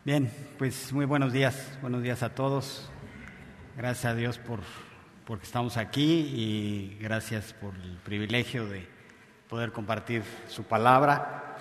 Bien, pues muy buenos días a todos. Gracias a Dios porque estamos aquí y gracias por el privilegio de poder compartir su palabra.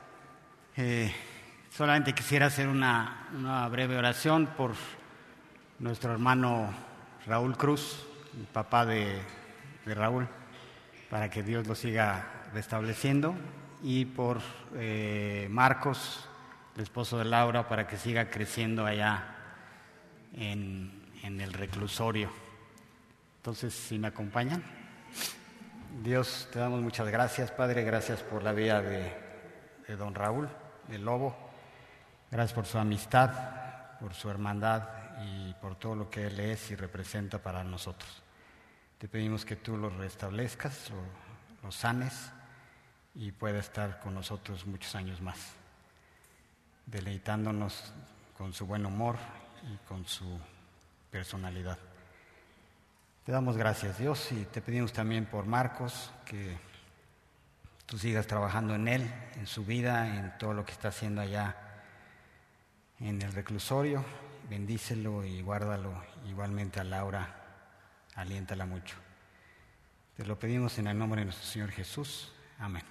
Solamente quisiera hacer una breve oración por nuestro hermano Raúl Cruz, el papá de Raúl, para que Dios lo siga restableciendo, y por Marcos, el esposo de Laura, para que siga creciendo allá en el reclusorio. Entonces, si me acompañan. Dios, te damos muchas gracias, Padre. Gracias por la vida de don Raúl, del Lobo. Gracias por su amistad, por su hermandad y por todo lo que él es y representa para nosotros. Te pedimos que tú lo restablezcas, lo sanes y pueda estar con nosotros muchos años más, deleitándonos con su buen humor y con su personalidad. Te damos gracias, Dios, y te pedimos también por Marcos, que tú sigas trabajando en él, en su vida, en todo lo que está haciendo allá en el reclusorio. Bendícelo y guárdalo. Igualmente a Laura, aliéntala mucho. Te lo pedimos en el nombre de nuestro Señor Jesús. Amén.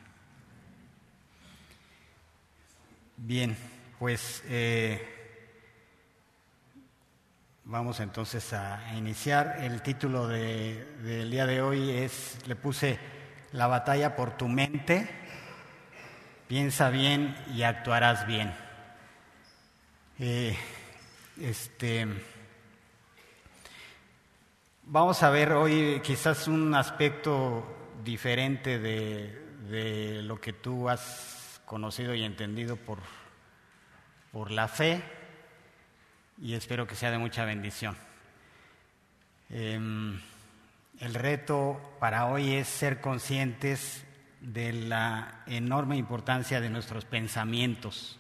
Bien, pues vamos entonces a iniciar. El título del día de hoy le puse La batalla por tu mente. Piensa bien y actuarás bien. Vamos a ver hoy quizás un aspecto diferente de lo que tú has conocido y entendido por la fe, y espero que sea de mucha bendición. El reto para hoy es ser conscientes de la enorme importancia de nuestros pensamientos.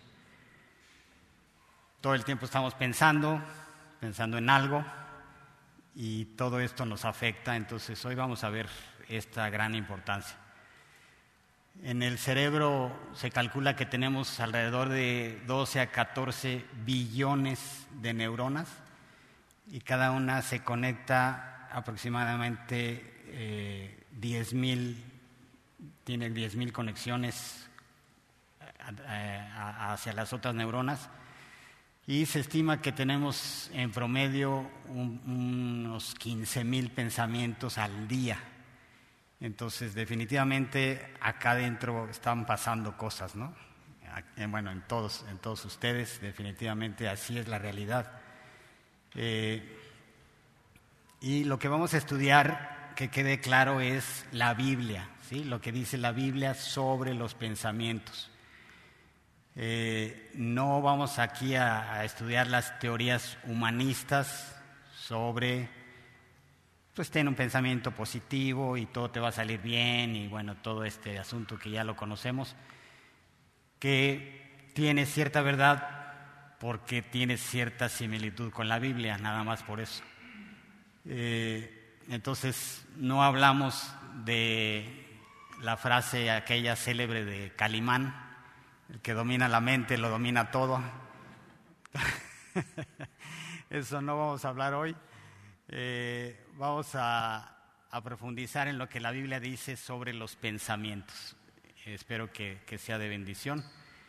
Todo el tiempo estamos pensando en algo, y todo esto nos afecta. Entonces hoy vamos a ver esta gran importancia. En el cerebro se calcula que tenemos alrededor de 12 a 14 billones de neuronas, y cada una se conecta aproximadamente 10,000 conexiones hacia las otras neuronas, y se estima que tenemos en promedio unos 15,000 pensamientos al día. Entonces, definitivamente acá adentro están pasando cosas, ¿no? Bueno, en todos ustedes, definitivamente así es la realidad. Y lo que vamos a estudiar, que quede claro, es la Biblia, ¿sí? Lo que dice la Biblia sobre los pensamientos. No vamos aquí a estudiar las teorías humanistas sobre, pues ten un pensamiento positivo y todo te va a salir bien, y bueno, todo este asunto que ya lo conocemos, que tiene cierta verdad porque tiene cierta similitud con la Biblia, nada más por eso. Entonces no hablamos de la frase aquella célebre de Calimán: el que domina la mente lo domina todo. Eso no vamos a hablar hoy. Vamos a profundizar en lo que la Biblia dice sobre los pensamientos. Espero que sea de bendición.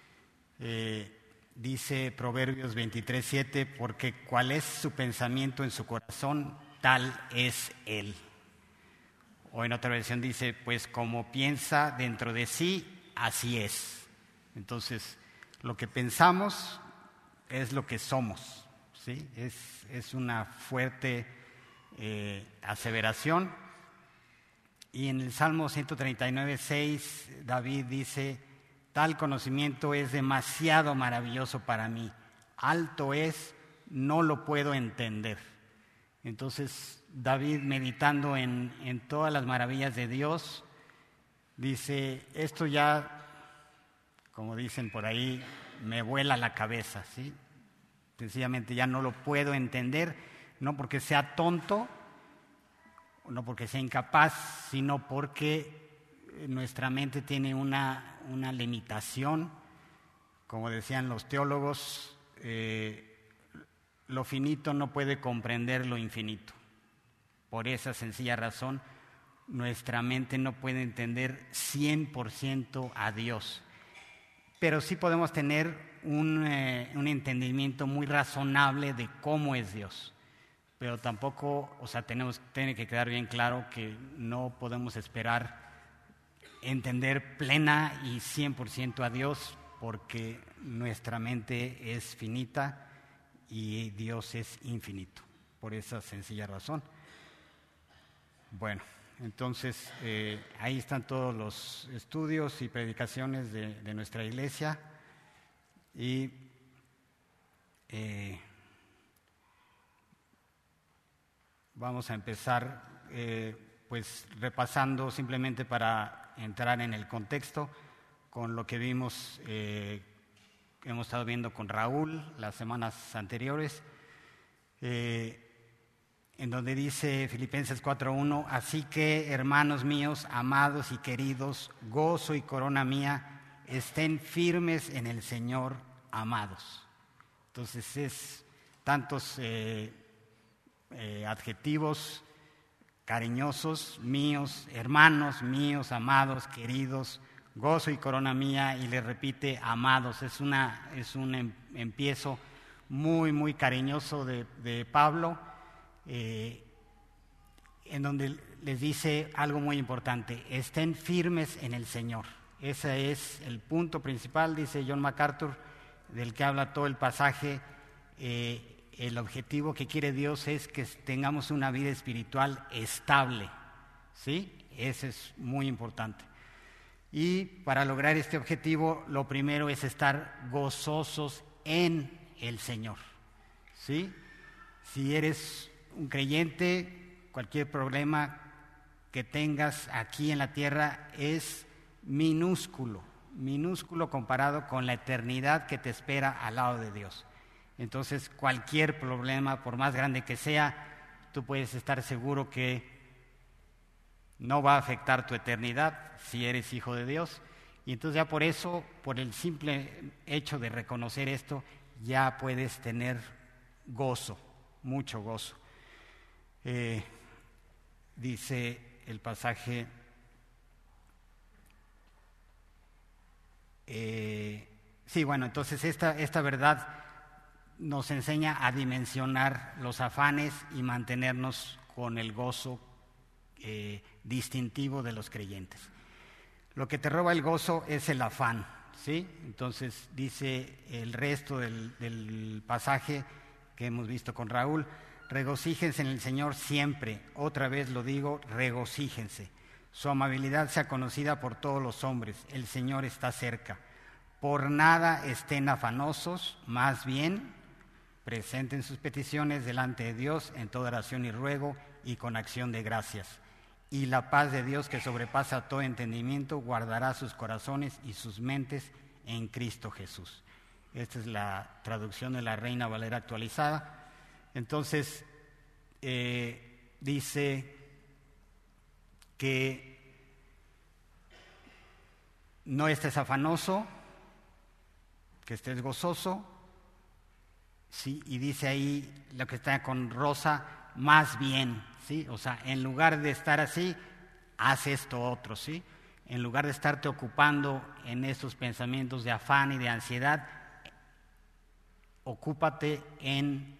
Dice Proverbios 23:7: porque cuál es su pensamiento en su corazón, tal es él. O en otra versión dice: pues como piensa dentro de sí, así es. Entonces, lo que pensamos es lo que somos, ¿sí? Es una fuerte aseveración. Y en el Salmo 139:6, David dice: tal conocimiento es demasiado maravilloso para mí, alto es, no lo puedo entender. Entonces, David, meditando en todas las maravillas de Dios, dice: esto ya, como dicen por ahí, me vuela la cabeza, ¿sí? Sencillamente ya no lo puedo entender, no porque sea tonto, no porque sea incapaz, sino porque nuestra mente tiene una limitación. Como decían los teólogos, lo finito no puede comprender lo infinito. Por esa sencilla razón, nuestra mente no puede entender 100% a Dios. Pero sí podemos tener un entendimiento muy razonable de cómo es Dios. Pero tampoco, tiene que quedar bien claro que no podemos esperar entender plena y 100% a Dios, porque nuestra mente es finita y Dios es infinito, por esa sencilla razón. Bueno, entonces ahí están todos los estudios y predicaciones de nuestra iglesia y vamos a empezar pues repasando simplemente para entrar en el contexto con lo que vimos, hemos estado viendo con Raúl las semanas anteriores, en donde dice Filipenses 4:1, así que, hermanos míos, amados y queridos, gozo y corona mía, estén firmes en el Señor, amados. Entonces es tantos adjetivos cariñosos, míos, hermanos míos, amados, queridos, gozo y corona mía, y le repite amados. Es un empiezo muy, muy cariñoso de Pablo, en donde les dice algo muy importante: estén firmes en el Señor. Ese es el punto principal, dice John MacArthur, del que habla todo el pasaje. El objetivo que quiere Dios es que tengamos una vida espiritual estable, ¿sí? Ese es muy importante. Y para lograr este objetivo, lo primero es estar gozosos en el Señor, ¿sí? Si eres un creyente, cualquier problema que tengas aquí en la tierra es minúsculo comparado con la eternidad que te espera al lado de Dios. Entonces, cualquier problema, por más grande que sea, tú puedes estar seguro que no va a afectar tu eternidad si eres hijo de Dios. Y entonces ya por eso, por el simple hecho de reconocer esto, ya puedes tener gozo, mucho gozo. Dice el pasaje, entonces esta verdad nos enseña a dimensionar los afanes y mantenernos con el gozo distintivo de los creyentes. Lo que te roba el gozo es el afán, ¿sí? Entonces dice el resto del pasaje que hemos visto con Raúl: regocíjense en el Señor siempre. Otra vez lo digo, regocíjense. Su amabilidad sea conocida por todos los hombres. El Señor está cerca. Por nada estén afanosos, más bien presenten sus peticiones delante de Dios en toda oración y ruego y con acción de gracias. Y la paz de Dios, que sobrepasa todo entendimiento, guardará sus corazones y sus mentes en Cristo Jesús. Esta es la traducción de la Reina Valera actualizada. Entonces, dice que no estés afanoso, que estés gozoso. Sí, y dice ahí lo que está con rosa, más bien, ¿sí? O sea, en lugar de estar así, haz esto otro, ¿sí? En lugar de estarte ocupando en estos pensamientos de afán y de ansiedad, ocúpate en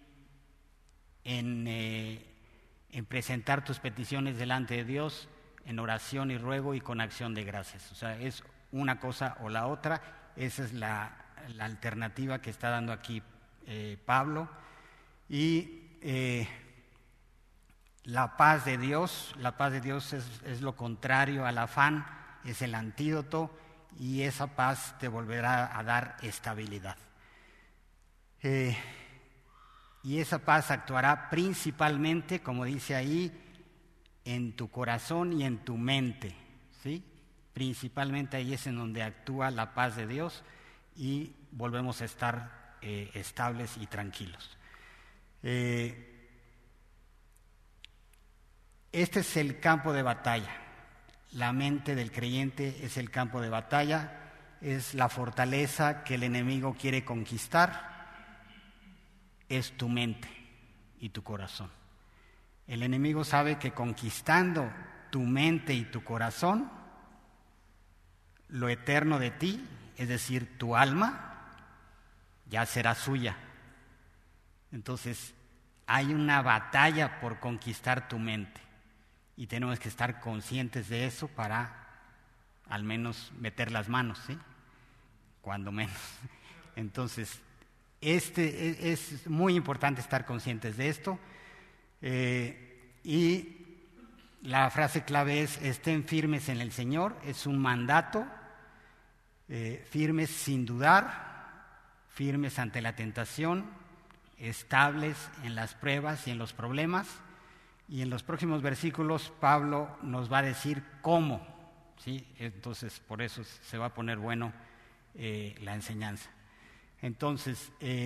presentar tus peticiones delante de Dios en oración y ruego y con acción de gracias. O sea, es una cosa o la otra. Esa es la alternativa que está dando aquí Pablo. Y la paz de Dios es lo contrario al afán, es el antídoto, y esa paz te volverá a dar estabilidad. Y esa paz actuará principalmente, como dice ahí, en tu corazón y en tu mente, ¿sí? Principalmente ahí es en donde actúa la paz de Dios y volvemos a estar estables y tranquilos. Este es el campo de batalla. La mente del creyente es el campo de batalla, es la fortaleza que el enemigo quiere conquistar. es tu mente y tu corazón. El enemigo sabe que conquistando tu mente y tu corazón, lo eterno de ti, es decir, tu alma, ya será suya. Entonces, hay una batalla por conquistar tu mente y tenemos que estar conscientes de eso para al menos meter las manos, ¿sí? Cuando menos. Entonces, es muy importante estar conscientes de esto. Y la frase clave es: estén firmes en el Señor. Es un mandato, firmes sin dudar, firmes ante la tentación, estables en las pruebas y en los problemas. Y en los próximos versículos Pablo nos va a decir cómo, ¿sí? Entonces, por eso se va a poner bueno la enseñanza. Entonces,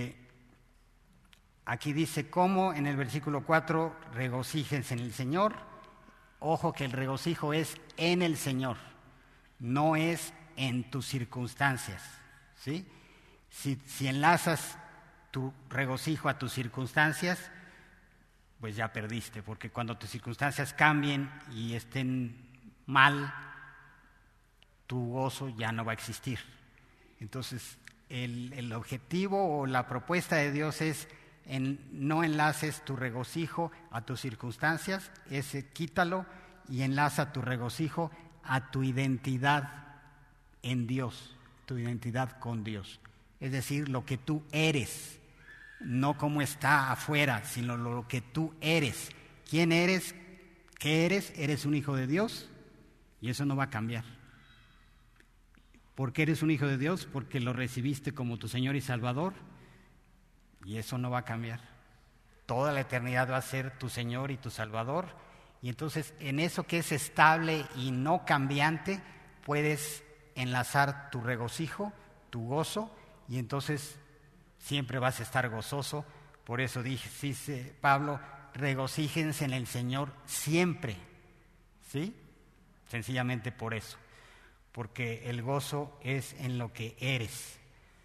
aquí dice cómo, en el versículo 4, regocíjense en el Señor. Ojo que el regocijo es en el Señor, no es en tus circunstancias, ¿sí? Si enlazas tu regocijo a tus circunstancias, pues ya perdiste, porque cuando tus circunstancias cambien y estén mal, tu gozo ya no va a existir. Entonces, el objetivo o la propuesta de Dios es no enlaces tu regocijo a tus circunstancias, ese quítalo y enlaza tu regocijo a tu identidad en Dios, tu identidad con Dios. Es decir, lo que tú eres, no cómo está afuera, sino lo que tú eres. ¿Quién eres? ¿Qué eres? Eres un hijo de Dios y eso no va a cambiar. ¿Por qué eres un hijo de Dios? Porque lo recibiste como tu Señor y Salvador y eso no va a cambiar. Toda la eternidad va a ser tu Señor y tu Salvador, y entonces en eso que es estable y no cambiante puedes enlazar tu regocijo, tu gozo, y entonces siempre vas a estar gozoso. Por eso dice Pablo: regocíjense en el Señor siempre, ¿sí? Sencillamente por eso, porque el gozo es en lo que eres.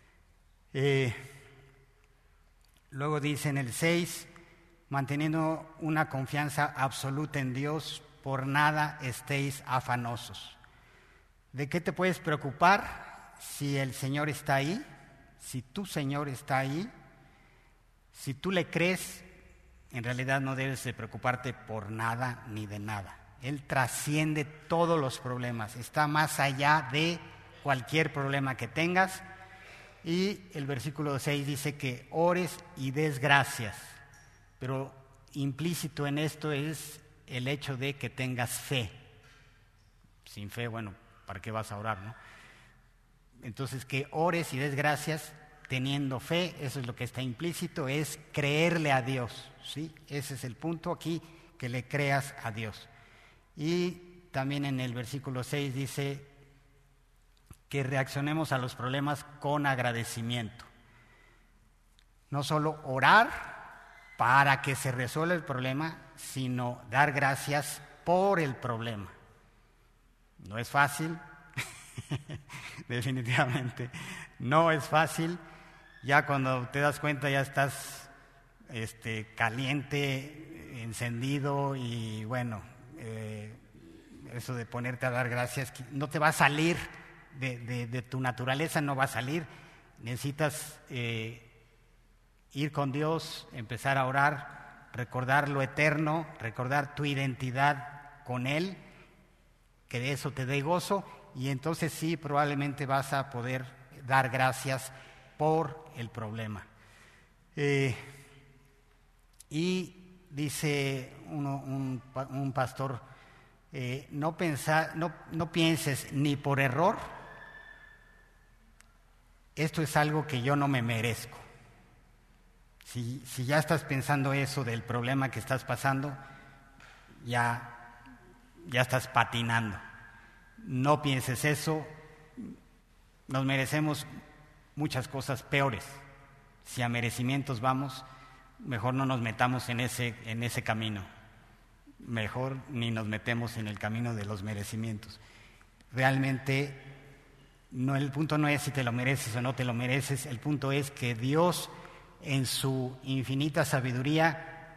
Luego dice en el 6, manteniendo una confianza absoluta en Dios, por nada estéis afanosos. ¿De qué te puedes preocupar si el Señor está ahí? Si tu Señor está ahí, si tú le crees, en realidad no debes de preocuparte por nada ni de nada. Él trasciende todos los problemas, está más allá de cualquier problema que tengas. Y el versículo 6 dice que ores y des gracias, pero implícito en esto es el hecho de que tengas fe. Sin fe, bueno, ¿para qué vas a orar, no? Entonces, que ores y des gracias teniendo fe, eso es lo que está implícito, es creerle a Dios, ¿sí? Ese es el punto aquí, que le creas a Dios. Y también en el versículo 6 dice que reaccionemos a los problemas con agradecimiento. No solo orar para que se resuelva el problema, sino dar gracias por el problema. No es fácil, definitivamente no es fácil. Ya cuando te das cuenta ya estás caliente, encendido, y bueno, eso de ponerte a dar gracias no te va a salir de tu naturaleza, no va a salir. Necesitas ir con Dios, empezar a orar, recordar lo eterno, recordar tu identidad con Él, que de eso te dé gozo, y entonces sí, probablemente vas a poder dar gracias por el problema. Y dice un pastor, no pienses ni por error, esto es algo que yo no me merezco. Si ya estás pensando eso del problema que estás pasando, ya estás patinando. No pienses eso, nos merecemos muchas cosas peores. Si a merecimientos vamos, mejor no nos metamos en ese camino. Mejor ni nos metemos en el camino de los merecimientos. Realmente el punto no es si te lo mereces o no te lo mereces, el punto es que Dios en su infinita sabiduría,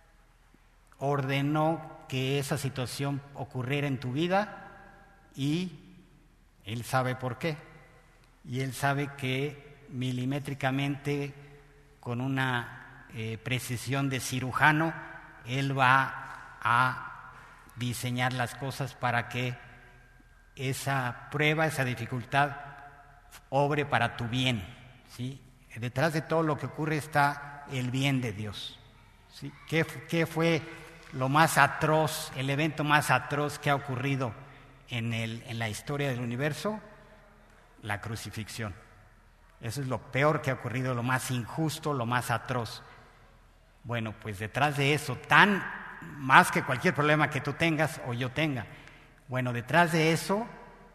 ordenó que esa situación ocurriera en tu vida y Él sabe por qué. Y Él sabe que milimétricamente, con una precisión de cirujano, Él va a diseñar las cosas para que esa prueba, esa dificultad, obre para tu bien, ¿sí? Detrás de todo lo que ocurre está el bien de Dios, ¿sí? ¿Qué fue lo más atroz, el evento más atroz que ha ocurrido en la historia del universo? La crucifixión. Eso es lo peor que ha ocurrido, lo más injusto, lo más atroz. Bueno, pues detrás de eso, más que cualquier problema que tú tengas o yo tenga, bueno, detrás de eso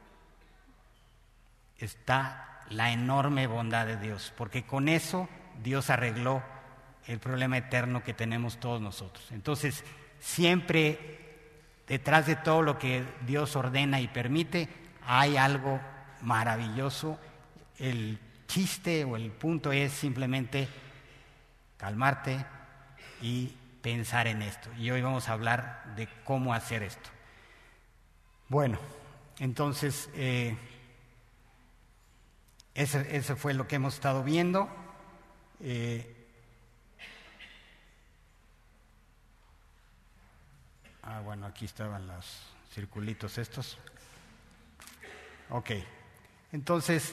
está la enorme bondad de Dios, porque con eso Dios arregló el problema eterno que tenemos todos nosotros. Entonces, siempre detrás de todo lo que Dios ordena y permite, hay algo maravilloso. El chiste o el punto es simplemente calmarte y pensar en esto. Y hoy vamos a hablar de cómo hacer esto. Bueno, entonces ese fue lo que hemos estado viendo. Bueno, aquí estaban los circulitos estos. Ok, entonces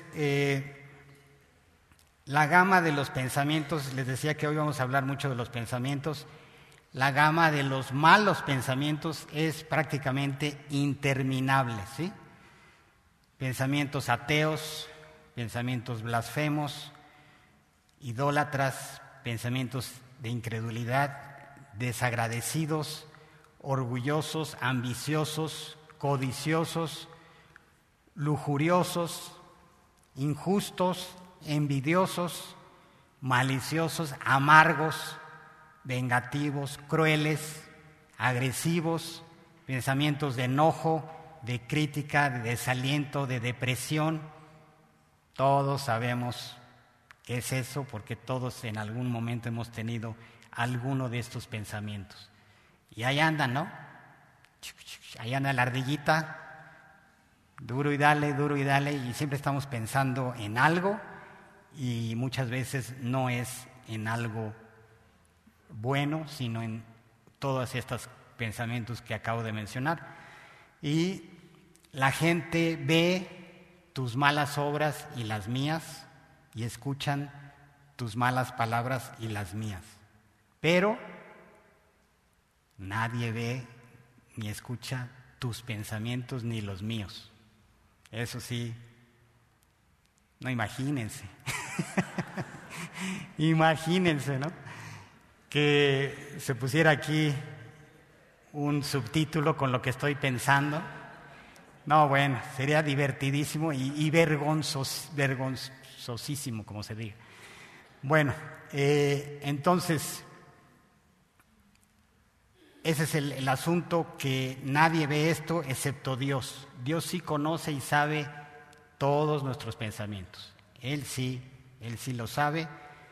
la gama de los pensamientos, les decía que hoy vamos a hablar mucho de los pensamientos. La gama de los malos pensamientos es prácticamente interminable, ¿sí? Pensamientos ateos, pensamientos blasfemos, idólatras, pensamientos de incredulidad, desagradecidos, orgullosos, ambiciosos, codiciosos, lujuriosos, injustos, envidiosos, maliciosos, amargos, vengativos, crueles, agresivos, pensamientos de enojo, de crítica, de desaliento, de depresión. Todos sabemos qué es eso, porque todos en algún momento hemos tenido alguno de estos pensamientos. Y ahí andan, ¿no? Ahí anda la ardillita, duro y dale, y siempre estamos pensando en algo y muchas veces no es en algo bueno, sino en todos estos pensamientos que acabo de mencionar. Y la gente ve tus malas obras y las mías y escuchan tus malas palabras y las mías, pero nadie ve ni escucha tus pensamientos ni los míos. Eso sí, no, imagínense. Imagínense, ¿no? Que se pusiera aquí un subtítulo con lo que estoy pensando. No, bueno, sería divertidísimo y vergonzosísimo, como se diga. Bueno, entonces, ese es el asunto, que nadie ve esto excepto Dios. Dios sí conoce y sabe todos nuestros pensamientos. Él sí lo sabe,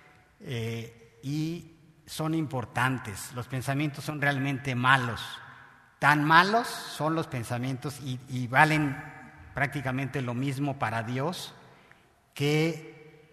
y son importantes. Los pensamientos son realmente malos. Tan malos son los pensamientos y valen prácticamente lo mismo para Dios, que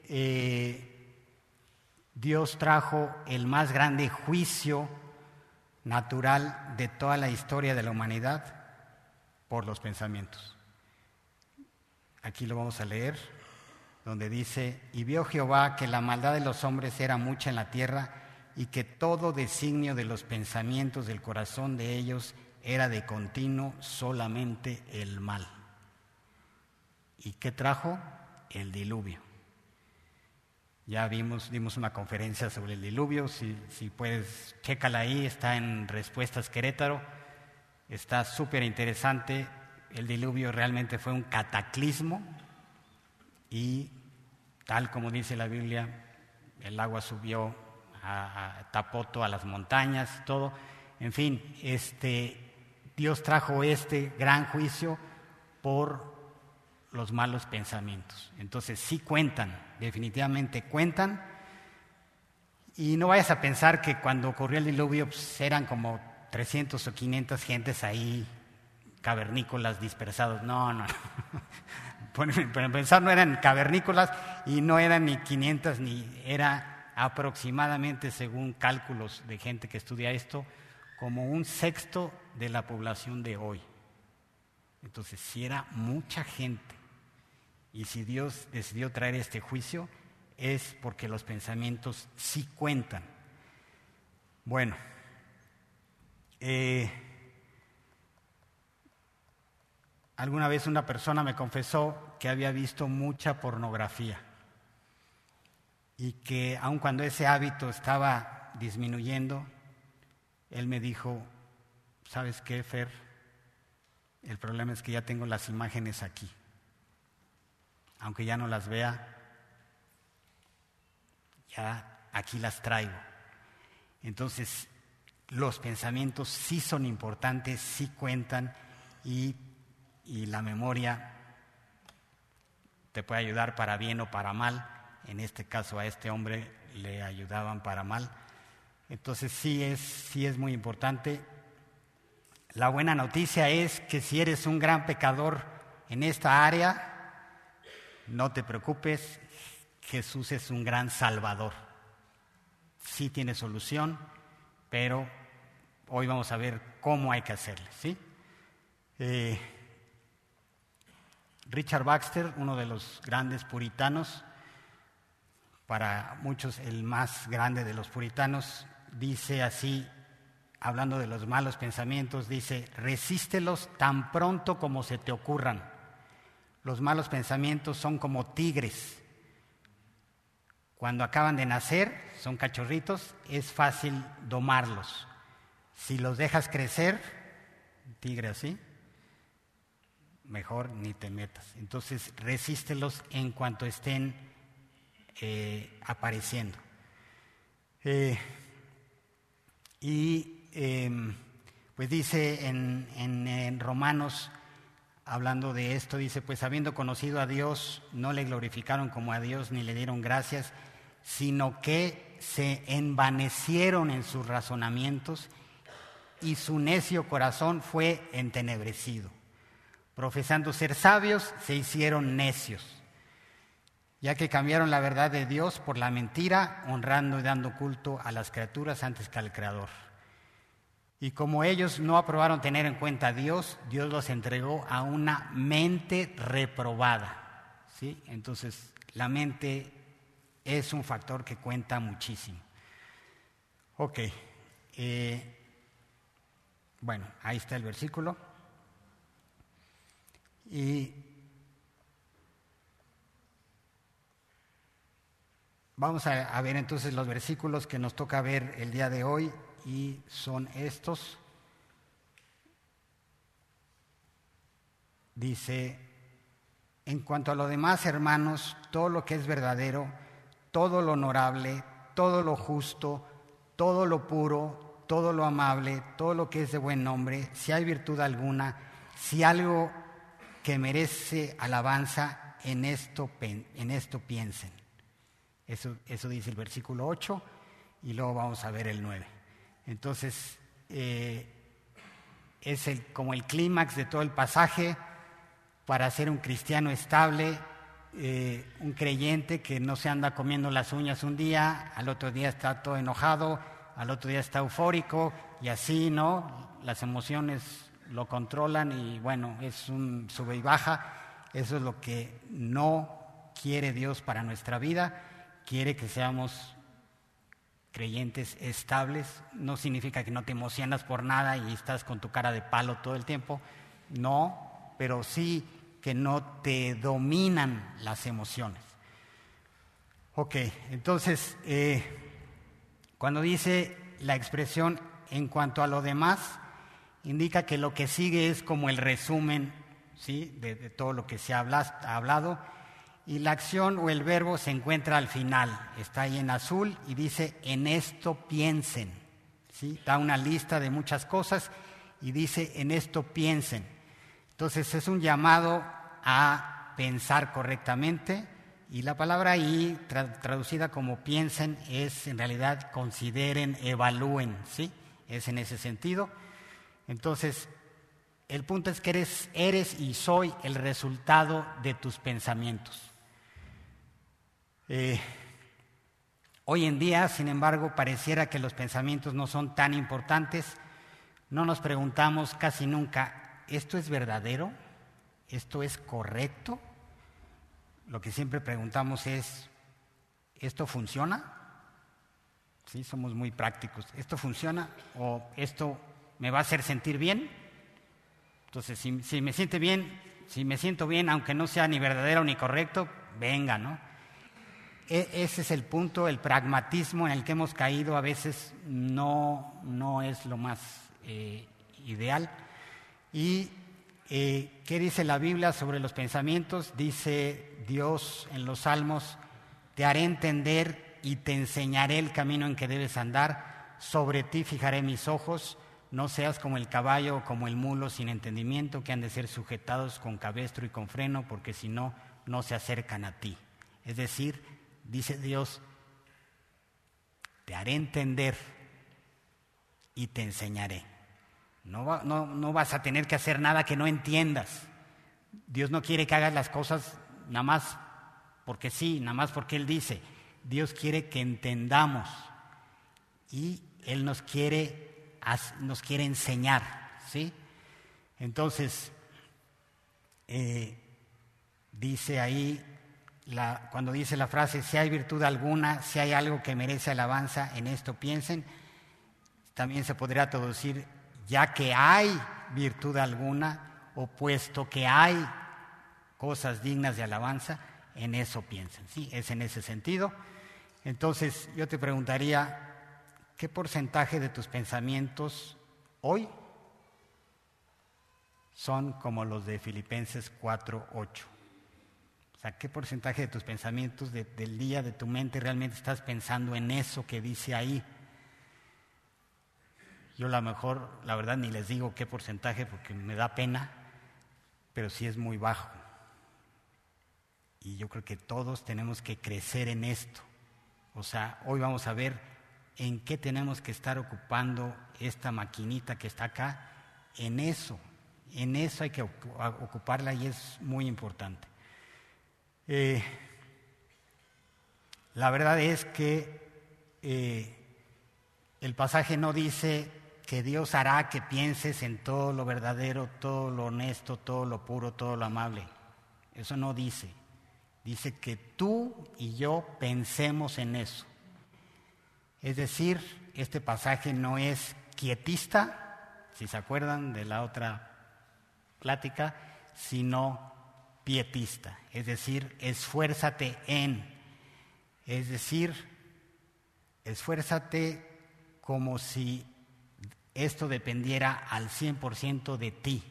Dios trajo el más grande juicio natural de toda la historia de la humanidad por los pensamientos. Aquí lo vamos a leer, donde dice: y vio Jehová que la maldad de los hombres era mucha en la tierra, y que todo designio de los pensamientos del corazón de ellos era de continuo solamente el mal. ¿Y qué trajo? El diluvio. Ya dimos una conferencia sobre el diluvio, si puedes, chécala ahí, está en Respuestas Querétaro, está súper interesante. El diluvio realmente fue un cataclismo y, tal como dice la Biblia, el agua subió, tapó todas las montañas, todo. En fin, Dios trajo este gran juicio por los malos pensamientos. Entonces sí cuentan, definitivamente cuentan, Y no vayas a pensar que cuando ocurrió el diluvio pues, eran como 300 o 500 gentes ahí, cavernícolas dispersados. No, no. Para empezar, no eran cavernícolas y no eran ni 500, ni era aproximadamente, según cálculos de gente que estudia esto, como 1/6 de la población de hoy. Entonces, si era mucha gente, y si Dios decidió traer este juicio, es porque los pensamientos sí cuentan. Bueno, alguna vez una persona me confesó que había visto mucha pornografía y que aun cuando ese hábito estaba disminuyendo, él me dijo, ¿sabes qué, Fer? El problema es que ya tengo las imágenes aquí. Aunque ya no las vea, ya aquí las traigo. Entonces, los pensamientos sí son importantes, sí cuentan y la memoria te puede ayudar para bien o para mal. En este caso a este hombre le ayudaban para mal. Entonces sí es muy importante. La buena noticia es que si eres un gran pecador en esta área, no te preocupes, Jesús es un gran salvador. Sí tiene solución, pero hoy vamos a ver cómo hay que hacerle, ¿sí? Richard Baxter, uno de los grandes puritanos, para muchos el más grande de los puritanos, dice así, hablando de los malos pensamientos, dice, resístelos tan pronto como se te ocurran. Los malos pensamientos son como tigres. Cuando acaban de nacer, son cachorritos, es fácil domarlos. Si los dejas crecer, tigre así, mejor ni te metas. Entonces, resístelos en cuanto estén apareciendo. Pues dice en Romanos, hablando de esto, dice, pues habiendo conocido a Dios, no le glorificaron como a Dios ni le dieron gracias, sino que se envanecieron en sus razonamientos y su necio corazón fue entenebrecido. Profesando ser sabios, se hicieron necios, ya que cambiaron la verdad de Dios por la mentira, honrando y dando culto a las criaturas antes que al Creador. Y como ellos no aprobaron tener en cuenta a Dios, Dios los entregó a una mente reprobada, ¿sí? Entonces, la mente es un factor que cuenta muchísimo. Ok, bueno, ahí está el versículo. Y vamos a ver entonces los versículos que nos toca ver el día de hoy, y son estos. Dice, en cuanto a lo demás, hermanos, todo lo que es verdadero, todo lo honorable, todo lo justo, todo lo puro, todo lo amable, todo lo que es de buen nombre, si hay virtud alguna, si algo que merece alabanza, en esto piensen. Eso dice el versículo 8 y luego vamos a ver el 9. Entonces, es como el clímax de todo el pasaje para ser un cristiano estable, un creyente que no se anda comiendo las uñas un día, al otro día está todo enojado, al otro día está eufórico y así, ¿no? Las emociones lo controlan y bueno, es un sube y baja. Eso es lo que no quiere Dios para nuestra vida. Quiere que seamos creyentes estables. No significa que no te emocionas por nada y estás con tu cara de palo todo el tiempo. No, pero sí que no te dominan las emociones. Ok, entonces, cuando dice la expresión en cuanto a lo demás, indica que lo que sigue es como el resumen, ¿sí?, de todo lo que se ha hablado. Y la acción o el verbo se encuentra al final, está ahí en azul y dice, en esto piensen, ¿sí? Da una lista de muchas cosas y dice, en esto piensen. Entonces es un llamado a pensar correctamente Y la palabra ahí, traducida como piensen, es en realidad consideren, evalúen, ¿sí? Es en ese sentido. Entonces, el punto es que eres y soy el resultado de tus pensamientos. Hoy en día, sin embargo, pareciera que los pensamientos no son tan importantes. No nos preguntamos casi nunca, ¿esto es verdadero? ¿Esto es correcto? Lo que siempre preguntamos es, ¿esto funciona? Sí, somos muy prácticos. ¿Esto funciona o esto me va a hacer sentir bien? Entonces, si me siente bien, si me siento bien, aunque no sea ni verdadero ni correcto, venga, ¿no? Ese es el punto, el pragmatismo en el que hemos caído a veces no es lo más ideal. Y ¿qué dice la Biblia sobre los pensamientos? Dice Dios en los Salmos, te haré entender y te enseñaré el camino en que debes andar, sobre ti fijaré mis ojos, no seas como el caballo o como el mulo sin entendimiento, que han de ser sujetados con cabestro y con freno, porque si no, no se acercan a ti. Es decir, dice Dios, te haré entender y te enseñaré. No vas a tener que hacer nada que no entiendas. Dios no quiere que hagas las cosas nada más porque sí, nada más porque Él dice. Dios quiere que entendamos y Él nos quiere enseñar, ¿sí? Entonces, dice ahí, cuando dice la frase, si hay virtud alguna, si hay algo que merece alabanza, en esto piensen, también se podría traducir, ya que hay virtud alguna, o puesto que hay cosas dignas de alabanza, en eso piensen, ¿sí? Es en ese sentido. Entonces, yo te preguntaría, ¿qué porcentaje de tus pensamientos hoy son como los de Filipenses 4:8? O sea, ¿qué porcentaje de tus pensamientos del día, de tu mente, realmente estás pensando en eso que dice ahí? Yo a lo mejor, la verdad, ni les digo qué porcentaje porque me da pena, pero sí es muy bajo. Y yo creo que todos tenemos que crecer en esto. O sea, hoy vamos a ver en qué tenemos que estar ocupando esta maquinita que está acá. En eso hay que ocuparla y es muy importante. La verdad es que el pasaje no dice que Dios hará que pienses en todo lo verdadero, todo lo honesto, todo lo puro, todo lo amable. Eso no dice. Dice que tú y yo pensemos en eso. Es decir, este pasaje no es quietista, si se acuerdan de la otra plática, sino pietista. Es decir, esfuérzate en. Es decir, esfuérzate como si esto dependiera al 100% de ti.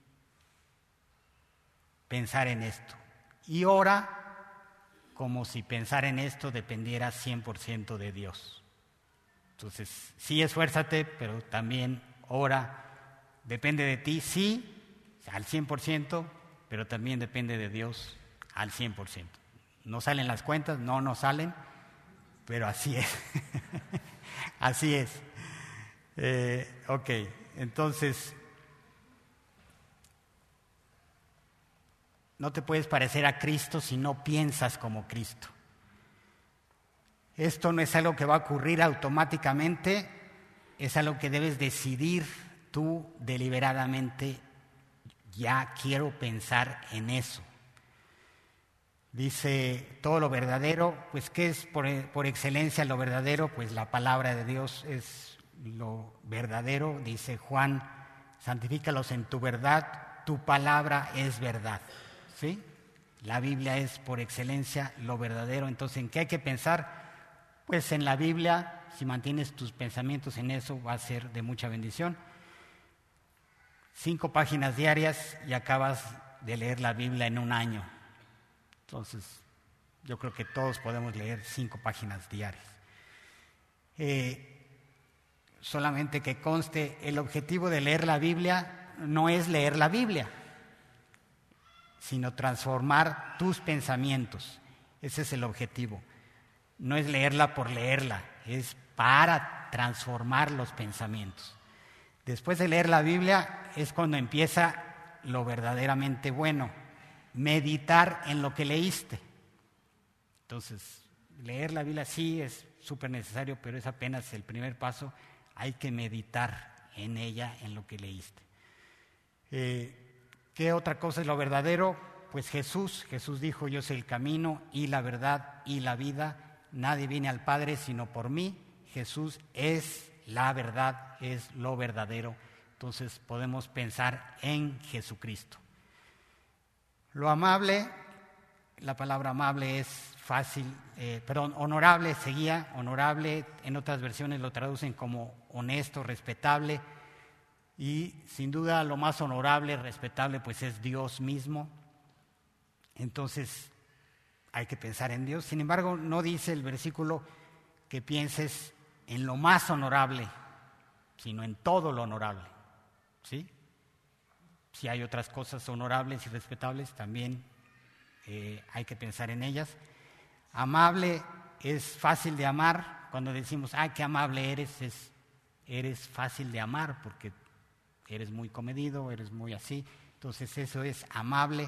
Pensar en esto. Y ora como si pensar en esto dependiera 100% de Dios. Entonces, sí, esfuérzate, pero también ora. Depende de ti, sí, al 100%, pero también depende de Dios al 100%. ¿No salen las cuentas? No salen, pero así es. Así es. Ok, entonces, no te puedes parecer a Cristo si no piensas como Cristo. Esto no es algo que va a ocurrir automáticamente, es algo que debes decidir tú deliberadamente. Ya quiero pensar en eso. Dice todo lo verdadero, pues ¿qué es por excelencia lo verdadero? Pues la palabra de Dios es lo verdadero. Dice Juan, santifícalos en tu verdad, tu palabra es verdad. ¿Sí? La Biblia es por excelencia lo verdadero. Entonces, ¿en qué hay que pensar? Pues en la Biblia. Si mantienes tus pensamientos en eso, va a ser de mucha bendición. 5 páginas diarias y acabas de leer la Biblia en un año. Entonces, yo creo que todos podemos leer 5 páginas diarias. Solamente que conste, el objetivo de leer la Biblia no es leer la Biblia, sino transformar tus pensamientos. Ese es el objetivo. No es leerla por leerla, es para transformar los pensamientos. Después de leer la Biblia es cuando empieza lo verdaderamente bueno, meditar en lo que leíste. Entonces, leer la Biblia sí es súper necesario, pero es apenas el primer paso. Hay que meditar en ella, en lo que leíste. ¿Qué otra cosa es lo verdadero? Pues Jesús dijo: yo soy el camino y la verdad y la vida. Nadie viene al Padre sino por mí. Jesús es la verdad, es lo verdadero. Entonces podemos pensar en Jesucristo. Lo amable, la palabra amable es fácil, honorable, honorable, en otras versiones lo traducen como honesto, respetable, y sin duda lo más honorable, respetable, pues es Dios mismo. Entonces hay que pensar en Dios. Sin embargo, no dice el versículo que pienses en lo más honorable, sino en todo lo honorable, ¿sí? Si hay otras cosas honorables y respetables, también hay que pensar en ellas. Amable es fácil de amar. Cuando decimos, qué amable eres fácil de amar porque eres muy comedido, eres muy así. Entonces eso es amable.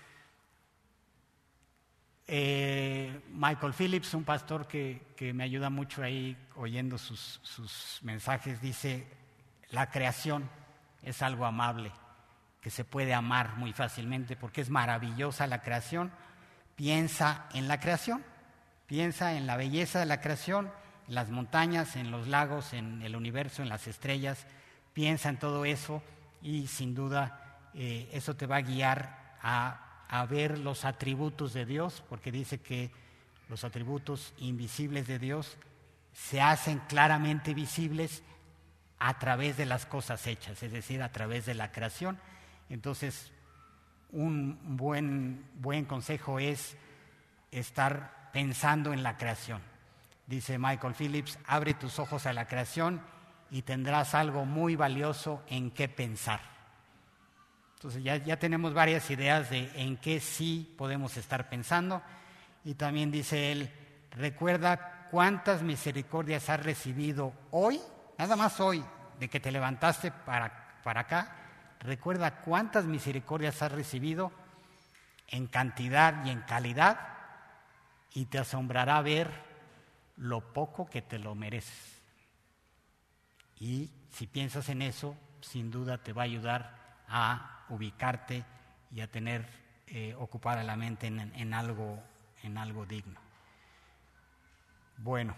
Michael Phillips, un pastor que me ayuda mucho ahí oyendo sus mensajes, dice: la creación es algo amable, que se puede amar muy fácilmente porque es maravillosa la creación. Piensa en la creación, piensa en la belleza de la creación, en las montañas, en los lagos, en el universo, en las estrellas. Piensa en todo eso y sin duda eso te va a guiar a ver los atributos de Dios, porque dice que los atributos invisibles de Dios se hacen claramente visibles a través de las cosas hechas, es decir, a través de la creación. Entonces, un buen consejo es estar pensando en la creación. Dice Michael Phillips: abre tus ojos a la creación y tendrás algo muy valioso en qué pensar. Entonces ya tenemos varias ideas de en qué sí podemos estar pensando. Y también dice él: recuerda cuántas misericordias has recibido hoy, nada más hoy, de que te levantaste para acá. Recuerda cuántas misericordias has recibido en cantidad y en calidad, y te asombrará ver lo poco que te lo mereces. Y si piensas en eso, sin duda te va a ayudar a ubicarte y a tener ocupada la mente en algo digno. Bueno,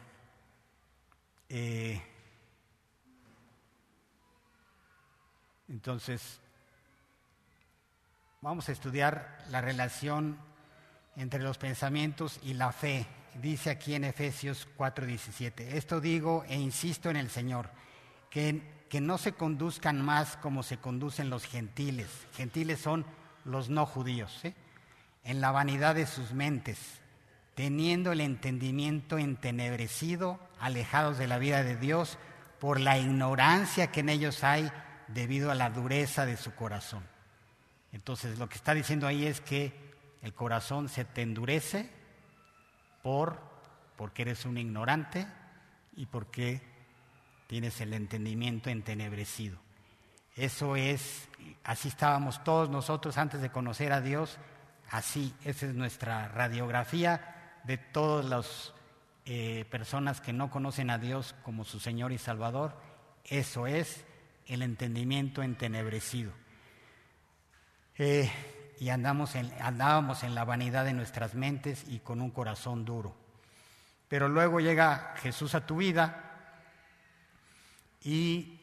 entonces vamos a estudiar la relación entre los pensamientos y la fe. Dice aquí en Efesios 4:17: esto digo e insisto en el Señor, que no se conduzcan más como se conducen los gentiles. Gentiles son los no judíos, ¿sí? En la vanidad de sus mentes, teniendo el entendimiento entenebrecido, alejados de la vida de Dios por la ignorancia que en ellos hay debido a la dureza de su corazón. Entonces lo que está diciendo ahí es que el corazón se te endurece porque eres un ignorante y porque tienes el entendimiento entenebrecido. Eso es, así estábamos todos nosotros antes de conocer a Dios, así, esa es nuestra radiografía de todas las personas que no conocen a Dios como su Señor y Salvador. Eso es el entendimiento entenebrecido. Y andábamos en la vanidad de nuestras mentes y con un corazón duro. Pero luego llega Jesús a tu vida y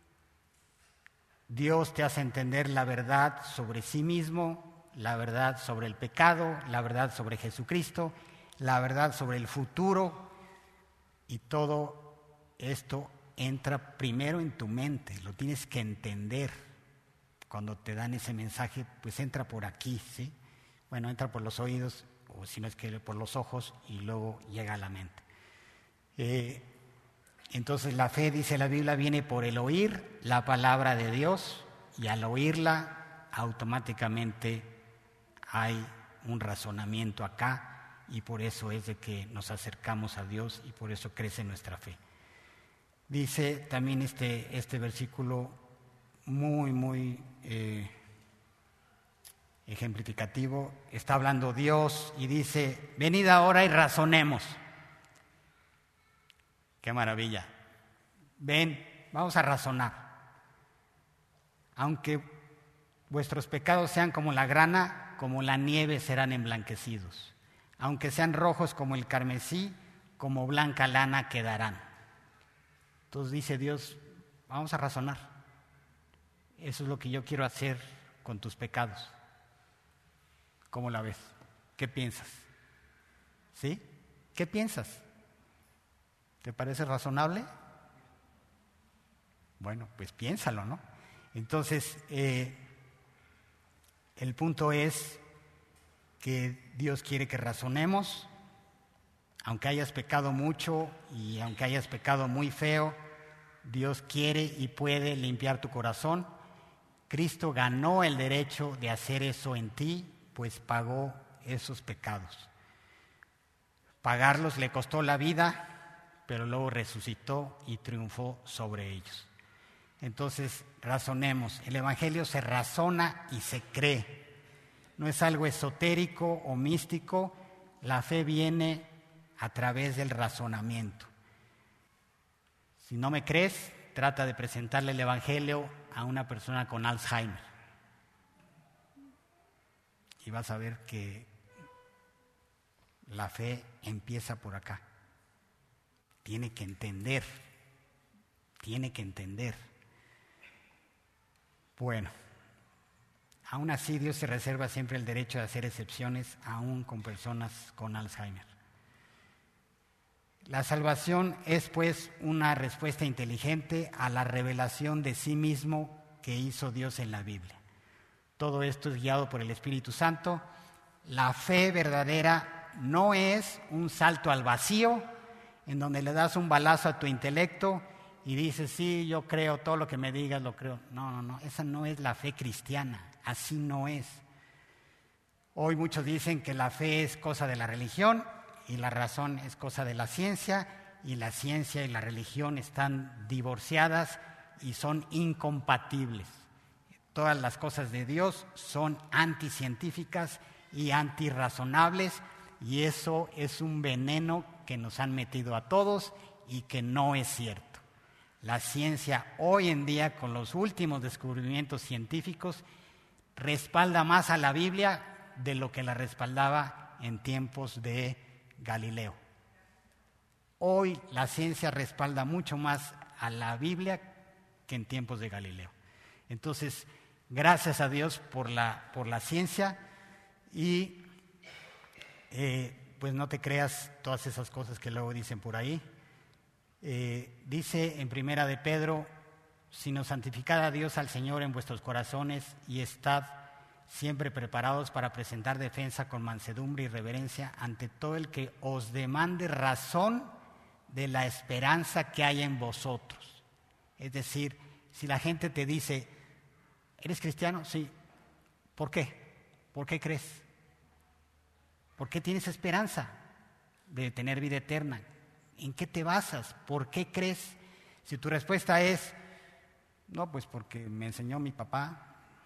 Dios te hace entender la verdad sobre sí mismo, la verdad sobre el pecado, la verdad sobre Jesucristo, la verdad sobre el futuro, y todo esto entra primero en tu mente, lo tienes que entender. Cuando te dan ese mensaje, pues entra por aquí, ¿sí? Bueno, entra por los oídos, o si no es que por los ojos, y luego llega a la mente. Entonces la fe, dice la Biblia, viene por el oír la palabra de Dios, y al oírla automáticamente hay un razonamiento acá y por eso es de que nos acercamos a Dios y por eso crece nuestra fe. Dice también este versículo muy ejemplificativo. Está hablando Dios y dice: venid ahora y razonemos. ¡Qué maravilla! Ven, vamos a razonar. Aunque vuestros pecados sean como la grana, como la nieve serán emblanquecidos. Aunque sean rojos como el carmesí, como blanca lana quedarán. Entonces dice Dios: vamos a razonar. Eso es lo que yo quiero hacer con tus pecados. ¿Cómo la ves? ¿Qué piensas? ¿Sí? ¿Qué piensas? ¿Te parece razonable? Bueno, pues piénsalo, ¿no? Entonces, el punto es que Dios quiere que razonemos, aunque hayas pecado mucho y aunque hayas pecado muy feo, Dios quiere y puede limpiar tu corazón. Cristo ganó el derecho de hacer eso en ti, pues pagó esos pecados. Pagarlos le costó la vida, pero luego resucitó y triunfó sobre ellos. Entonces, razonemos. El Evangelio se razona y se cree. No es algo esotérico o místico. La fe viene a través del razonamiento. Si no me crees, trata de presentarle el Evangelio a una persona con Alzheimer. Y vas a ver que la fe empieza por acá. Tiene que entender. Bueno, aún así Dios se reserva siempre el derecho de hacer excepciones, aún con personas con Alzheimer. La salvación es pues una respuesta inteligente a la revelación de sí mismo que hizo Dios en la Biblia. Todo esto es guiado por el Espíritu Santo. La fe verdadera no es un salto al vacío en donde le das un balazo a tu intelecto y dices: sí, yo creo, todo lo que me digas lo creo. No, esa no es la fe cristiana, así no es. Hoy muchos dicen que la fe es cosa de la religión y la razón es cosa de la ciencia, y la ciencia y la religión están divorciadas y son incompatibles. Todas las cosas de Dios son anticientíficas y antirrazonables, y eso es un veneno que nos han metido a todos y que no es cierto. La ciencia hoy en día, con los últimos descubrimientos científicos, respalda más a la Biblia de lo que la respaldaba en tiempos de Galileo. Hoy la ciencia respalda mucho más a la Biblia que en tiempos de Galileo. Entonces, gracias a Dios por la ciencia y pues no te creas todas esas cosas que luego dicen por ahí. Dice en Primera de Pedro: sino santificad a Dios al Señor en vuestros corazones y estad siempre preparados para presentar defensa con mansedumbre y reverencia ante todo el que os demande razón de la esperanza que hay en vosotros. Es decir, si la gente te dice: ¿eres cristiano? Sí. ¿Por qué? ¿Por qué crees? ¿Por qué tienes esperanza de tener vida eterna? ¿En qué te basas? ¿Por qué crees? Si tu respuesta es: no, pues porque me enseñó mi papá,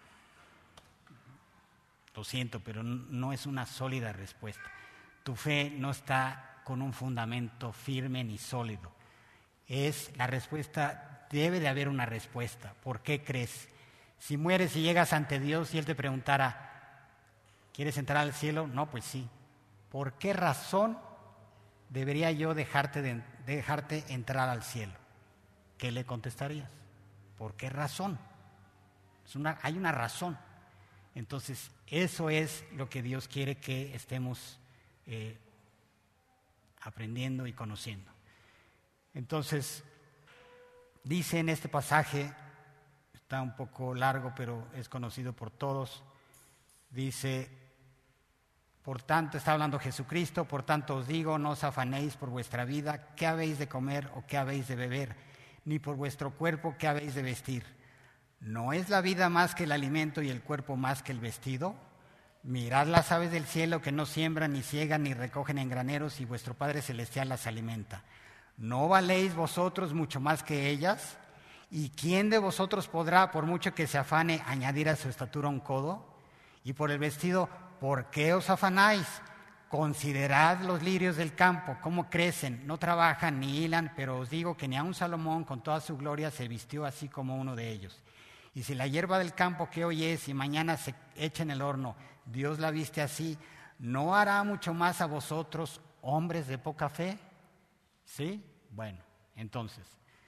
lo siento, pero no es una sólida respuesta. Tu fe no está con un fundamento firme ni sólido. La respuesta, debe de haber una respuesta. ¿Por qué crees? Si mueres y llegas ante Dios y Él te preguntara: ¿quieres entrar al cielo? No, pues sí. ¿Por qué razón debería yo dejarte entrar al cielo? ¿Qué le contestarías? ¿Por qué razón? Hay una razón. Entonces, eso es lo que Dios quiere que estemos aprendiendo y conociendo. Entonces, dice en este pasaje, está un poco largo, pero es conocido por todos, dice: por tanto, está hablando Jesucristo, por tanto os digo, no os afanéis por vuestra vida, qué habéis de comer o qué habéis de beber, ni por vuestro cuerpo, qué habéis de vestir. ¿No es la vida más que el alimento y el cuerpo más que el vestido? Mirad las aves del cielo que no siembran, ni ciegan, ni recogen en graneros, y vuestro Padre Celestial las alimenta. ¿No valéis vosotros mucho más que ellas? ¿Y quién de vosotros podrá, por mucho que se afane, añadir a su estatura un codo? Y por el vestido, ¿por qué os afanáis? Considerad los lirios del campo, cómo crecen, no trabajan ni hilan, pero os digo que ni aun Salomón con toda su gloria se vistió así como uno de ellos. Y si la hierba del campo que hoy es y mañana se echa en el horno, Dios la viste así, ¿no hará mucho más a vosotros, hombres de poca fe? ¿Sí? Bueno, entonces,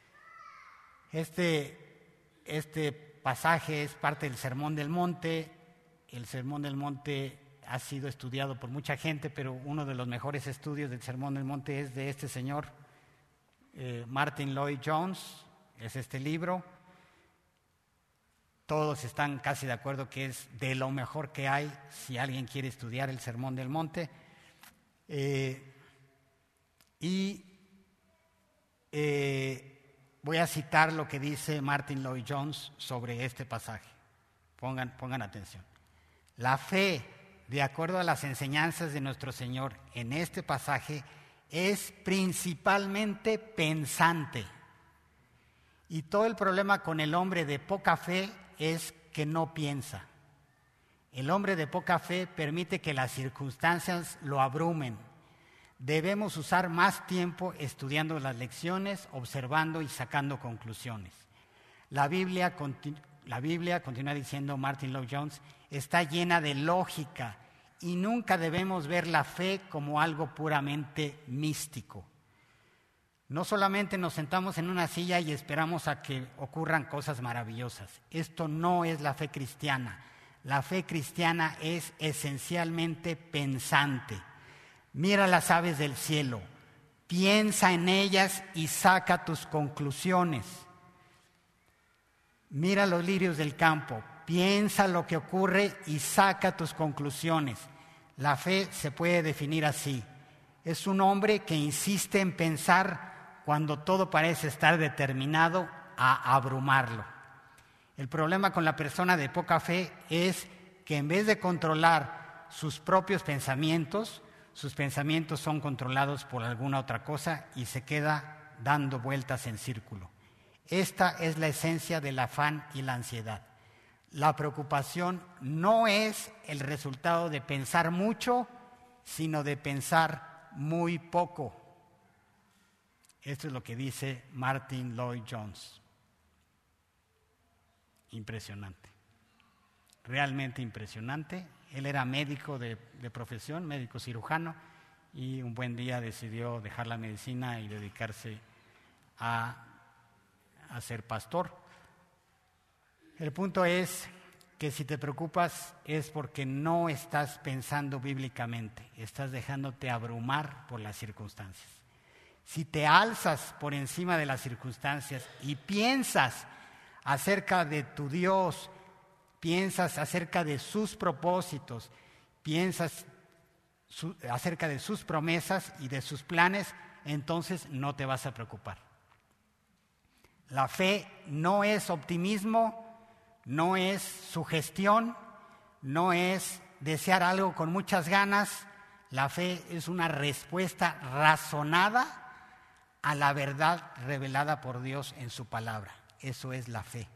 este pasaje es parte del Sermón del Monte. El Sermón del Monte ha sido estudiado por mucha gente, pero uno de los mejores estudios del Sermón del Monte es de este señor, Martin Lloyd-Jones, es este libro. Todos están casi de acuerdo que es de lo mejor que hay si alguien quiere estudiar el Sermón del Monte. Voy a citar lo que dice Martin Lloyd-Jones sobre este pasaje. Pongan atención. La fe, de acuerdo a las enseñanzas de nuestro Señor en este pasaje, es principalmente pensante. Y todo el problema con el hombre de poca fe es que no piensa. El hombre de poca fe permite que las circunstancias lo abrumen. Debemos usar más tiempo estudiando las lecciones, observando y sacando conclusiones. La Biblia, continúa diciendo Martin Lloyd-Jones, está llena de lógica y nunca debemos ver la fe como algo puramente místico. No solamente nos sentamos en una silla y esperamos a que ocurran cosas maravillosas. Esto no es la fe cristiana. La fe cristiana es esencialmente pensante. Mira las aves del cielo, piensa en ellas y saca tus conclusiones. Mira los lirios del campo, piensa lo que ocurre y saca tus conclusiones. La fe se puede definir así. Es un hombre que insiste en pensar cuando todo parece estar determinado a abrumarlo. El problema con la persona de poca fe es que en vez de controlar sus propios pensamientos, sus pensamientos son controlados por alguna otra cosa y se queda dando vueltas en círculo. Esta es la esencia del afán y la ansiedad. La preocupación no es el resultado de pensar mucho, sino de pensar muy poco. Esto es lo que dice Martin Lloyd-Jones. Impresionante, realmente impresionante. Él era médico de profesión, médico cirujano, y un buen día decidió dejar la medicina y dedicarse a ser pastor. El punto es que si te preocupas es porque no estás pensando bíblicamente, estás dejándote abrumar por las circunstancias. Si te alzas por encima de las circunstancias y piensas acerca de tu Dios, piensas acerca de sus propósitos, piensas acerca de sus promesas y de sus planes, entonces no te vas a preocupar. La fe no es optimismo, no es sugestión, no es desear algo con muchas ganas. La fe es una respuesta razonada a la verdad revelada por Dios en su palabra. Eso es la fe.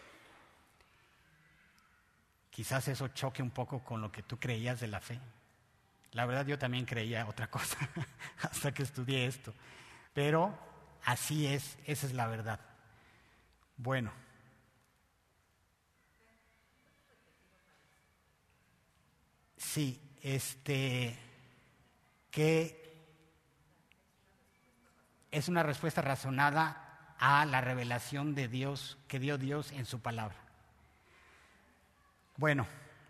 Quizás eso choque un poco con lo que tú creías de la fe. La verdad yo también creía otra cosa hasta que estudié esto. Pero así es, esa es la verdad. Bueno. Sí, que es una respuesta razonada a la revelación de Dios que dio Dios en su palabra. Bueno,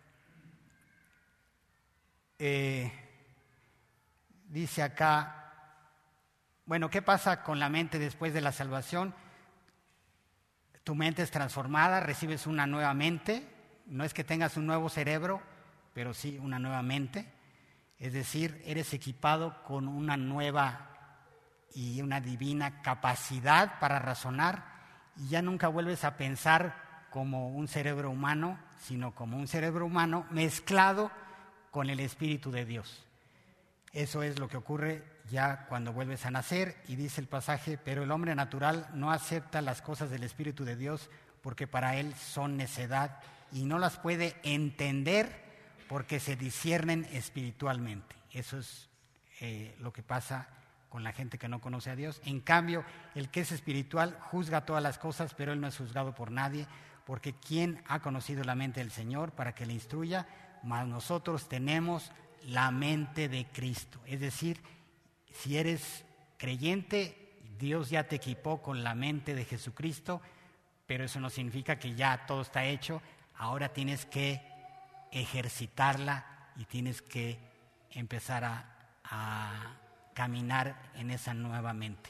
dice acá, bueno, ¿qué pasa con la mente después de la salvación? Tu mente es transformada, recibes una nueva mente, no es que tengas un nuevo cerebro, pero sí una nueva mente, es decir, eres equipado con una nueva y una divina capacidad para razonar y ya nunca vuelves a pensar como un cerebro humano, sino como un cerebro humano mezclado con el Espíritu de Dios. Eso es lo que ocurre ya cuando vuelves a nacer, y dice el pasaje: pero el hombre natural no acepta las cosas del Espíritu de Dios porque para él son necedad y no las puede entender porque se disciernen espiritualmente. Eso es lo que pasa con la gente que no conoce a Dios. En cambio, el que es espiritual juzga todas las cosas, pero él no es juzgado por nadie, porque ¿quién ha conocido la mente del Señor para que le instruya? Mas nosotros tenemos la mente de Cristo. Es decir, si eres creyente, Dios ya te equipó con la mente de Jesucristo, pero eso no significa que ya todo está hecho. Ahora tienes que ejercitarla y tienes que empezar a caminar en esa nueva mente.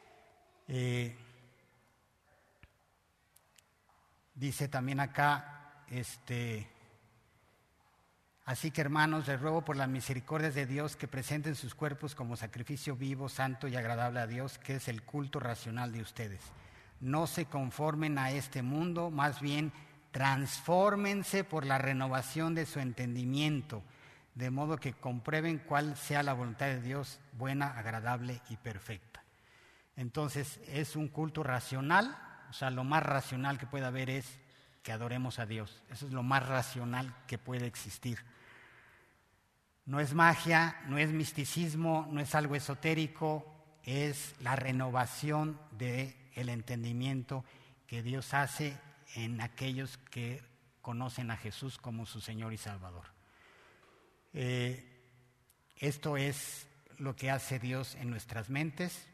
Dice también acá, así que hermanos, les ruego por las misericordias de Dios que presenten sus cuerpos como sacrificio vivo, santo y agradable a Dios, que es el culto racional de ustedes. No se conformen a este mundo, más bien transfórmense por la renovación de su entendimiento, de modo que comprueben cuál sea la voluntad de Dios, buena, agradable y perfecta. Entonces es un culto racional, o sea, lo más racional que puede haber es que adoremos a Dios. Eso es lo más racional que puede existir. No es magia, no es misticismo, no es algo esotérico, es la renovación del entendimiento que Dios hace en aquellos que conocen a Jesús como su Señor y Salvador. Esto es lo que hace Dios en nuestras mentes.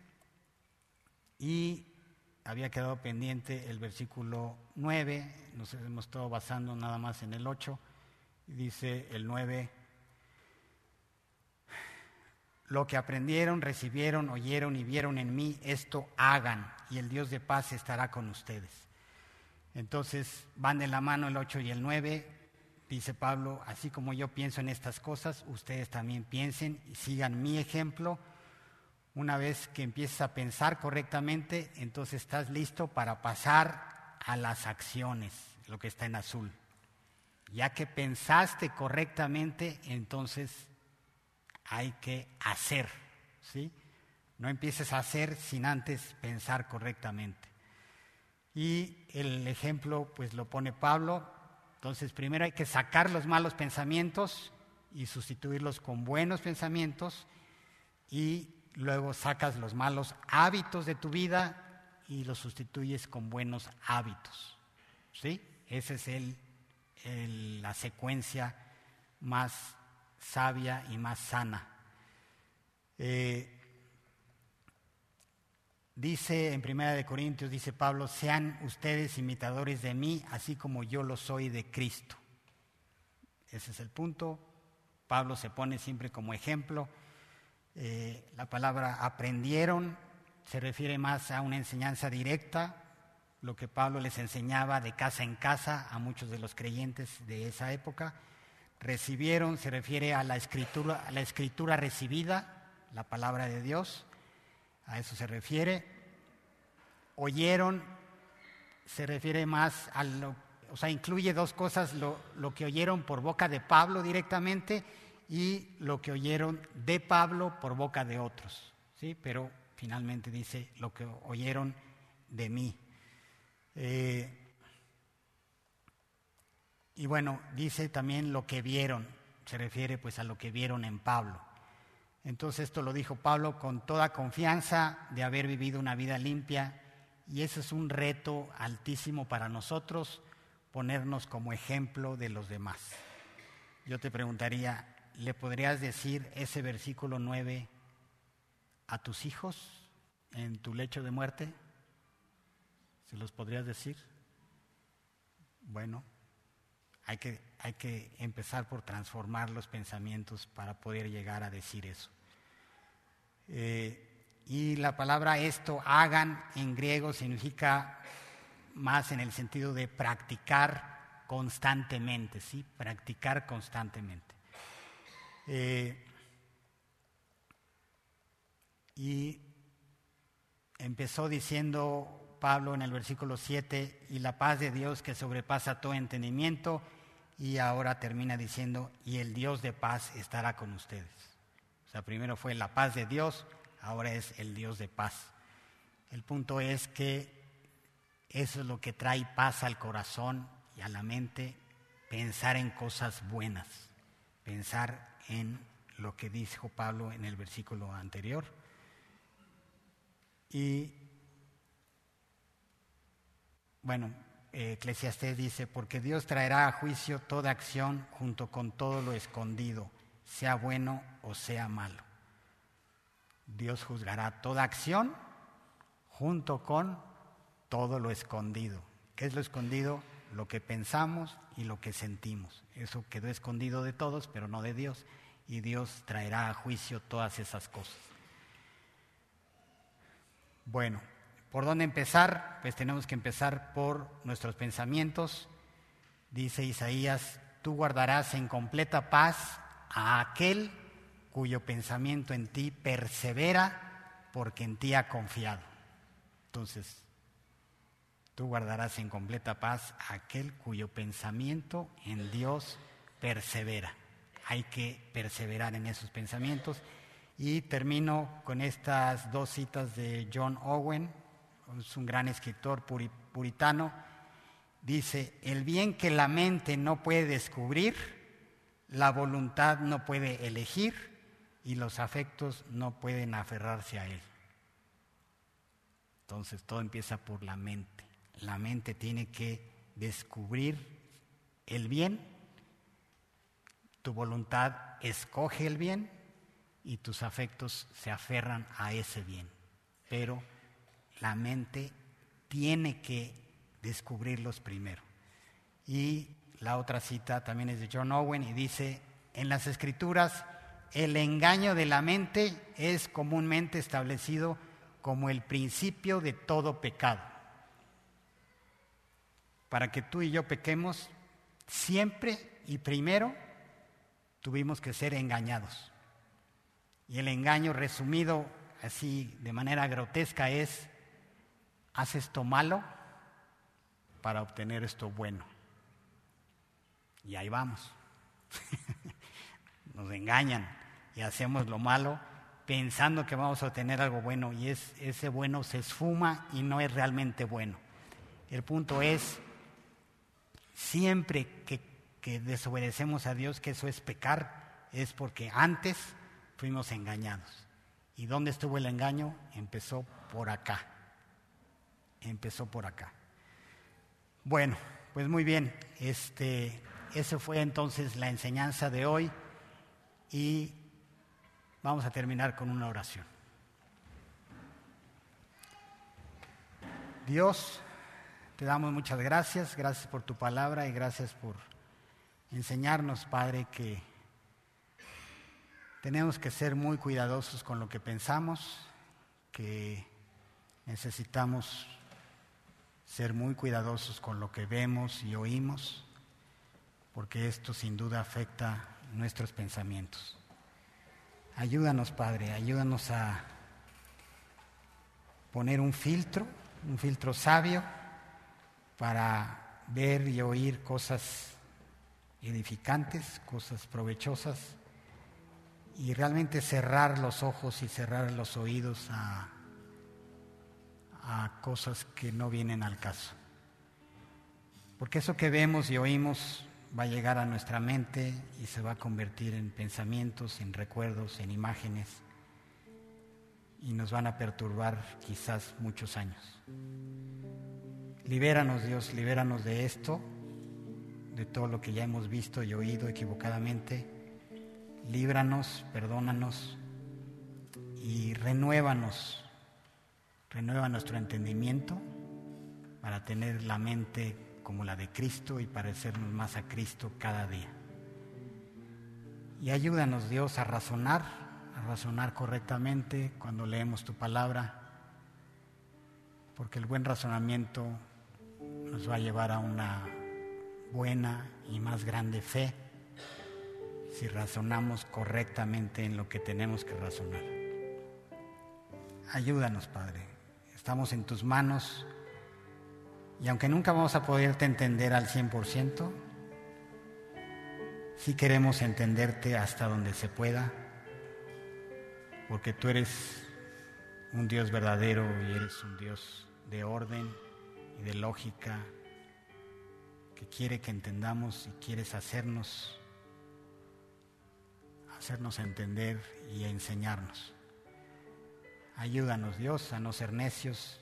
Y había quedado pendiente el versículo 9, nos hemos estado basando nada más en el 8, dice el 9: lo que aprendieron, recibieron, oyeron y vieron en mí, esto hagan, y el Dios de paz estará con ustedes. Entonces van de la mano el 8 y el 9, dice Pablo: así como yo pienso en estas cosas, ustedes también piensen y sigan mi ejemplo. Una vez que empiezas a pensar correctamente, entonces estás listo para pasar a las acciones, lo que está en azul. Ya que pensaste correctamente, entonces hay que hacer, ¿sí? No empieces a hacer sin antes pensar correctamente. Y el ejemplo pues lo pone Pablo. Entonces primero hay que sacar los malos pensamientos y sustituirlos con buenos pensamientos, y luego sacas los malos hábitos de tu vida y los sustituyes con buenos hábitos, ¿sí? Esa es la secuencia más sabia y más sana. Dice en 1 Corintios, dice Pablo: sean ustedes imitadores de mí, así como yo lo soy de Cristo. Ese es el punto. Pablo se pone siempre como ejemplo. La palabra aprendieron se refiere más a una enseñanza directa, lo que Pablo les enseñaba de casa en casa a muchos de los creyentes de esa época. Recibieron se refiere a la escritura recibida, la palabra de Dios, a eso se refiere. Oyeron se refiere más a incluye dos cosas: lo que oyeron por boca de Pablo directamente y lo que oyeron de Pablo por boca de otros, ¿sí? Pero finalmente dice lo que oyeron de mí. Y bueno, dice también lo que vieron, se refiere pues a lo que vieron en Pablo. Entonces esto lo dijo Pablo con toda confianza de haber vivido una vida limpia, y eso es un reto altísimo para nosotros, ponernos como ejemplo de los demás. Yo te preguntaría, ¿le podrías decir ese versículo 9 a tus hijos en tu lecho de muerte? ¿Se los podrías decir? Bueno, hay que empezar por transformar los pensamientos para poder llegar a decir eso. Y la palabra esto, hagan, en griego significa más en el sentido de practicar constantemente, ¿sí? Practicar constantemente. Y empezó diciendo Pablo en el versículo 7: y la paz de Dios que sobrepasa todo entendimiento y ahora termina diciendo, y el Dios de paz estará con ustedes. O sea, primero fue la paz de Dios, ahora es el Dios de paz. El punto es que eso es lo que trae paz al corazón y a la mente, pensar en cosas buenas, pensar en lo que dijo Pablo en el versículo anterior. Y bueno, Eclesiastés dice, porque Dios traerá a juicio toda acción junto con todo lo escondido, sea bueno o sea malo. Dios juzgará toda acción junto con todo lo escondido. ¿Qué es lo escondido? Lo que pensamos y lo que sentimos. Eso quedó escondido de todos, pero no de Dios. Y Dios traerá a juicio todas esas cosas. Bueno, ¿por dónde empezar? Pues tenemos que empezar por nuestros pensamientos. Dice Isaías, tú guardarás en completa paz a aquel cuyo pensamiento en ti persevera porque en ti ha confiado. Entonces, tú guardarás en completa paz a aquel cuyo pensamiento en Dios persevera. Hay que perseverar en esos pensamientos. Y termino con estas dos citas de John Owen, es un gran escritor puritano. Dice, el bien que la mente no puede descubrir, la voluntad no puede elegir y los afectos no pueden aferrarse a él. Entonces todo empieza por la mente. La mente tiene que descubrir el bien, tu voluntad escoge el bien y tus afectos se aferran a ese bien. Pero la mente tiene que descubrirlos primero. Y la otra cita también es de John Owen y dice, en las Escrituras el engaño de la mente es comúnmente establecido como el principio de todo pecado. Para que tú y yo pequemos, siempre y primero tuvimos que ser engañados. Y el engaño resumido así de manera grotesca es, haz esto malo para obtener esto bueno. Y ahí vamos. Nos engañan y hacemos lo malo pensando que vamos a obtener algo bueno y ese bueno se esfuma y no es realmente bueno. El punto es, siempre que desobedecemos a Dios, que eso es pecar, es porque antes fuimos engañados. ¿Y dónde estuvo el engaño? Empezó por acá. Bueno, pues muy bien, esa fue entonces la enseñanza de hoy y vamos a terminar con una oración. Dios, te damos muchas gracias por tu palabra y gracias por enseñarnos, Padre, que tenemos que ser muy cuidadosos con lo que pensamos, que necesitamos ser muy cuidadosos con lo que vemos y oímos, porque esto sin duda afecta nuestros pensamientos. Ayúdanos, Padre, ayúdanos a poner un filtro sabio para ver y oír cosas edificantes, cosas provechosas, y realmente cerrar los ojos y cerrar los oídos a cosas que no vienen al caso. Porque eso que vemos y oímos va a llegar a nuestra mente y se va a convertir en pensamientos, en recuerdos, en imágenes, y nos van a perturbar quizás muchos años. Libéranos, Dios, libéranos de esto, de todo lo que ya hemos visto y oído equivocadamente. Líbranos, perdónanos y renueva nuestro entendimiento para tener la mente como la de Cristo y parecernos más a Cristo cada día. Y ayúdanos, Dios, a razonar correctamente cuando leemos tu palabra, porque el buen razonamiento nos va a llevar a una buena y más grande fe si razonamos correctamente en lo que tenemos que razonar. Ayúdanos, Padre. Estamos en tus manos y aunque nunca vamos a poderte entender al 100%, Sí queremos entenderte hasta donde se pueda, porque tú eres un Dios verdadero y eres un Dios de orden y de lógica, que quiere que entendamos y quieres hacernos entender y a enseñarnos. Ayúdanos, Dios, a no ser necios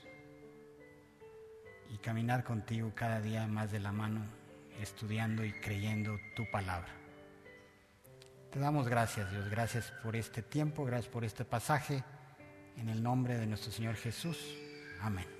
y caminar contigo cada día más de la mano, estudiando y creyendo tu palabra. Te damos gracias, Dios, gracias por este tiempo, gracias por este pasaje, en el nombre de nuestro Señor Jesús. Amén.